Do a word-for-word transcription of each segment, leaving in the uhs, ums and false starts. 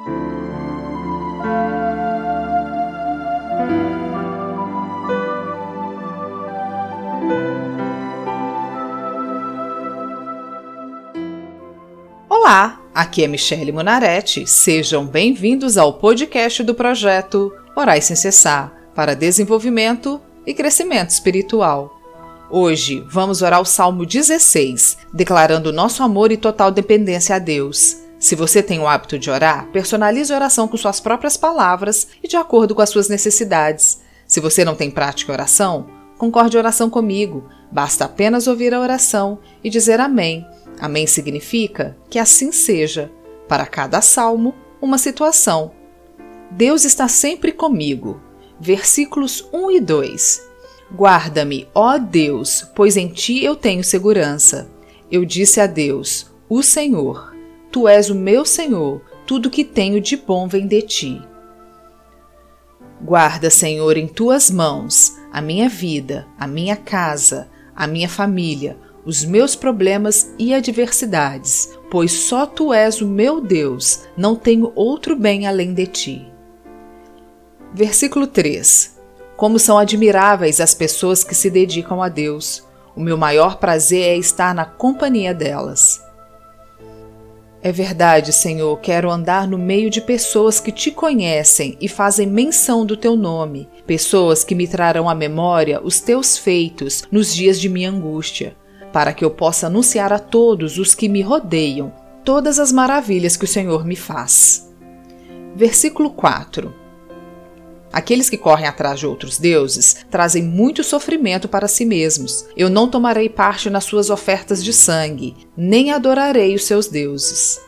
Olá, aqui é Michele Munaretti. Sejam bem-vindos ao podcast do projeto Orai Sem Cessar para desenvolvimento e crescimento espiritual. Hoje vamos orar o Salmo dezesseis, declarando nosso amor e total dependência a Deus. Se você tem o hábito de orar, personalize a oração com suas próprias palavras e de acordo com as suas necessidades. Se você não tem prática em oração, concorde em oração comigo. Basta apenas ouvir a oração e dizer amém. Amém significa que assim seja. Para cada salmo, uma situação. Deus está sempre comigo. Versículos um e dois. Guarda-me, ó Deus, pois em ti eu tenho segurança. Eu disse a Deus, o Senhor, tu és o meu Senhor, tudo que tenho de bom vem de ti. Guarda, Senhor, em tuas mãos a minha vida, a minha casa, a minha família, os meus problemas e adversidades, pois só tu és o meu Deus, não tenho outro bem além de ti. Versículo três. Como são admiráveis as pessoas que se dedicam a Deus. O meu maior prazer é estar na companhia delas. É verdade, Senhor, quero andar no meio de pessoas que te conhecem e fazem menção do teu nome, pessoas que me trarão à memória os teus feitos nos dias de minha angústia, para que eu possa anunciar a todos os que me rodeiam todas as maravilhas que o Senhor me faz. Versículo quatro. Aqueles que correm atrás de outros deuses trazem muito sofrimento para si mesmos. Eu não tomarei parte nas suas ofertas de sangue, nem adorarei os seus deuses.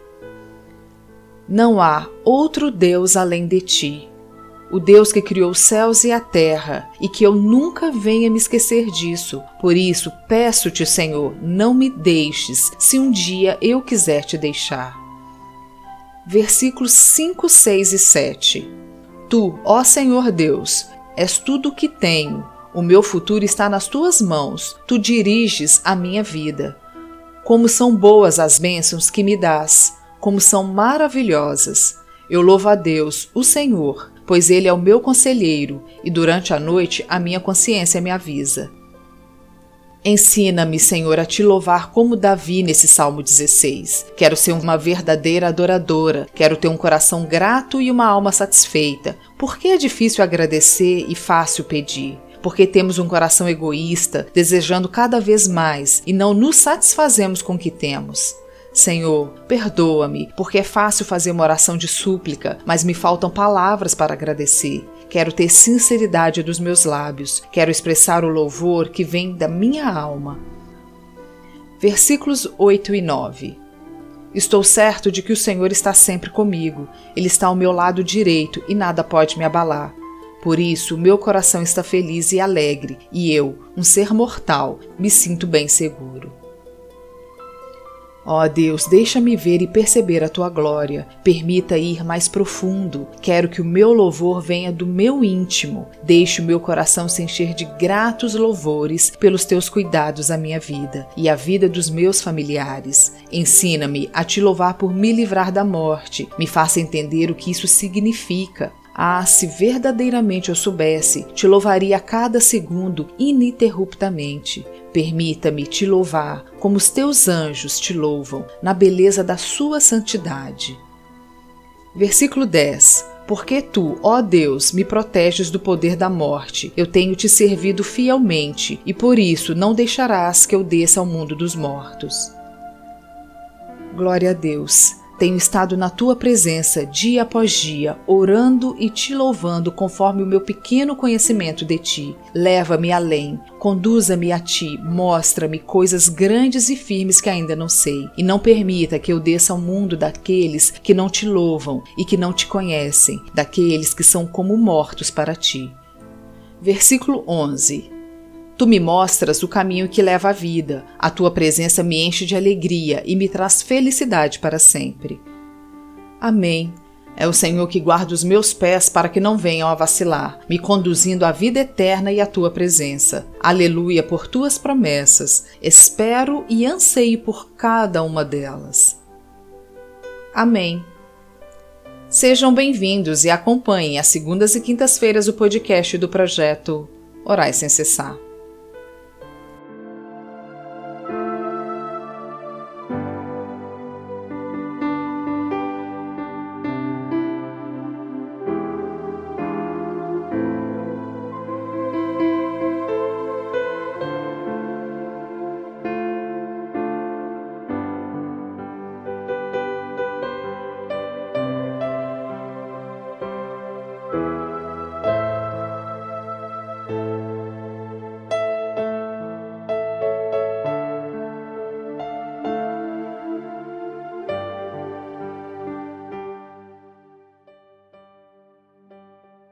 Não há outro Deus além de ti, o Deus que criou os céus e a terra, e que eu nunca venha me esquecer disso. Por isso, peço-te, Senhor, não me deixes, se um dia eu quiser te deixar. Versículos cinco, seis e sete. Tu, ó Senhor Deus, és tudo o que tenho. O meu futuro está nas tuas mãos. Tu diriges a minha vida. Como são boas as bênçãos que me dás, como são maravilhosas. Eu louvo a Deus, o Senhor, pois Ele é o meu conselheiro, e durante a noite a minha consciência me avisa. Ensina-me, Senhor, a te louvar como Davi nesse Salmo dezesseis. Quero ser uma verdadeira adoradora, quero ter um coração grato e uma alma satisfeita. Por que é difícil agradecer e fácil pedir? Porque temos um coração egoísta, desejando cada vez mais, e não nos satisfazemos com o que temos. Senhor, perdoa-me, porque é fácil fazer uma oração de súplica, mas me faltam palavras para agradecer. Quero ter sinceridade dos meus lábios, quero expressar o louvor que vem da minha alma. Versículos oito e nove. Estou certo de que o Senhor está sempre comigo, Ele está ao meu lado direito e nada pode me abalar. Por isso, meu coração está feliz e alegre, e eu, um ser mortal, me sinto bem seguro. Ó Deus, deixa-me ver e perceber a Tua glória. Permita ir mais profundo. Quero que o meu louvor venha do meu íntimo. Deixe o meu coração se encher de gratos louvores pelos Teus cuidados à minha vida e à vida dos meus familiares. Ensina-me a Te louvar por me livrar da morte. Me faça entender o que isso significa. Ah, se verdadeiramente eu soubesse, Te louvaria a cada segundo ininterruptamente. Permita-me te louvar como os teus anjos te louvam, na beleza da sua santidade. Versículo dez. Porque tu, ó Deus, me proteges do poder da morte, eu tenho te servido fielmente, e por isso não deixarás que eu desça ao mundo dos mortos. Glória a Deus! Tenho estado na Tua presença dia após dia, orando e Te louvando conforme o meu pequeno conhecimento de Ti. Leva-me além, conduza-me a Ti, mostra-me coisas grandes e firmes que ainda não sei, e não permita que eu desça ao mundo daqueles que não Te louvam e que não Te conhecem, daqueles que são como mortos para Ti. Versículo onze. Tu me mostras o caminho que leva à vida, a Tua presença me enche de alegria e me traz felicidade para sempre. Amém. É o Senhor que guarda os meus pés para que não venham a vacilar, me conduzindo à vida eterna e à Tua presença. Aleluia por Tuas promessas. Espero e anseio por cada uma delas. Amém. Sejam bem-vindos e acompanhem às segundas e quintas-feiras o podcast do projeto Orai Sem Cessar.